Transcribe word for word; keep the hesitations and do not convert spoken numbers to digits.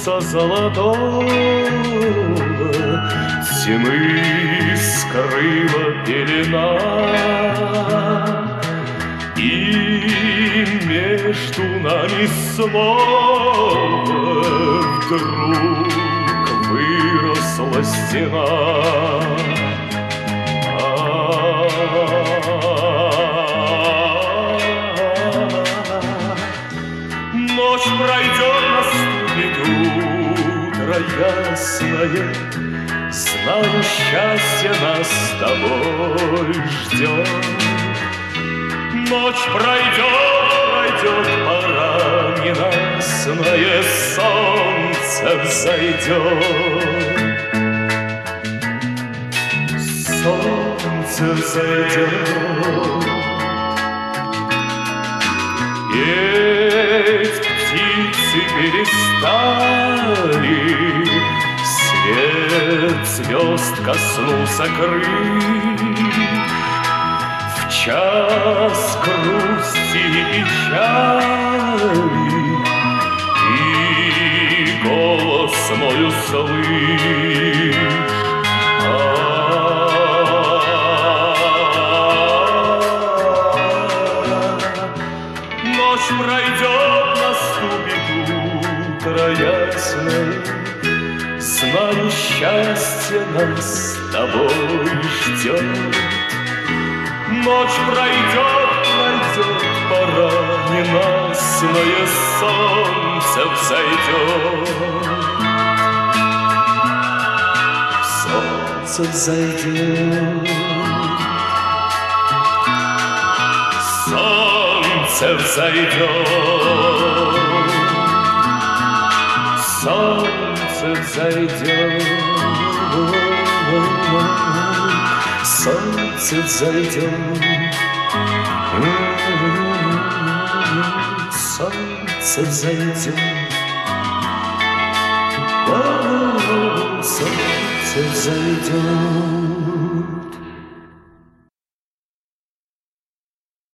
солнца золотого тьмы скрыла пелена, и между нами снова вдруг выросла стена. Ночь пройдет, наступит утро ясное, знаю, счастье нас с тобой ждет. Ночь пройдет, пройдет, пора ненастное, солнце взойдет. Солнце взойдет, петь птицы перестали, свет звезд коснулся крыль. В час грусти и печали ты голос мой услышь. Ночь пройдет, наступит утро ясное, знаю, счастье нас с тобой ждет. Ночь пройдет, пройдет, пора ненастное, солнце взойдет. Солнце взойдет, солнце взойдет, солнце взойдет, солнце взойдет, солнце взойдет, солнце взойдет.